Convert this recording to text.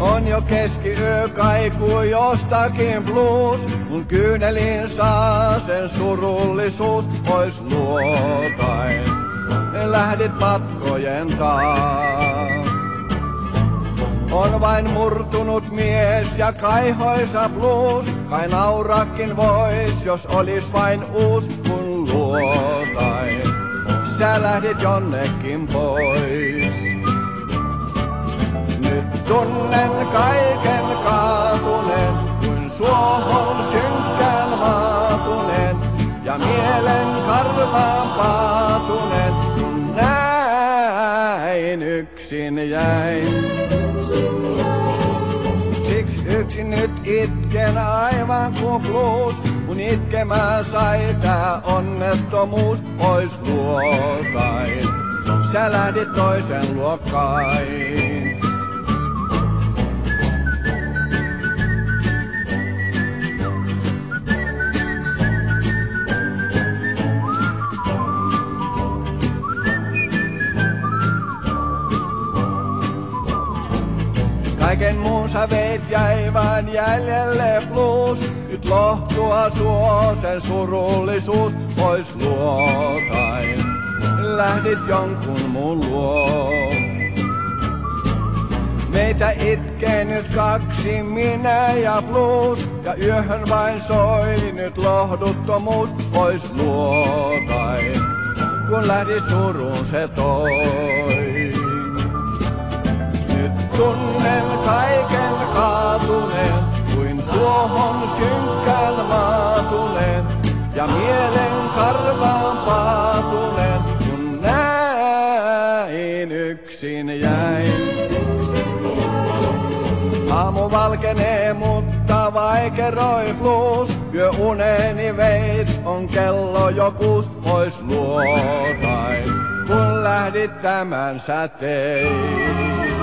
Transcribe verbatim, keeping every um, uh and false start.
On jo keskiyö, kaikuu jostakin blues. Mun kyynelin saa sen surullisuus pois luotain. Lähdit patkojen taa. On vain murtunut mies ja kaihoisa blues. Kai naurakin vois, jos olis vain uus kun luotain. Sä lähdit jonnekin pois. Nyt tunnen kaiken kaatuneen, kuin suohon synkkään maatuneen. Ja mielen karvaan paatuneen, kun näin yksin jäin. Siksi yksin nyt itken aivan kuin blues. Mun itkemään sai tää onnettomuus pois luotain. Sä lähdit toisen luokkain. Kaiken muun sä veit, jäi vaan jäljelle blues. Nyt lohtua suo sen surullisuus pois luotain. Lähdit jonkun muun luo. Meitä itkee nyt kaksi, minä ja blues. Ja yöhön vain soi nyt lohduttomuus pois luotain. Kun lähdi surun se toi. Tunnen kaiken kaatuneen, kuin suohon synkkään maatuneen. Ja mielen karvaan paatuneen, kun näin yksin jäin. Aamu valkenee, mutta vaikeroi blues. Yö uneni veit, on kello jo kuus pois luotain. Kun lähdit tämän sä teit.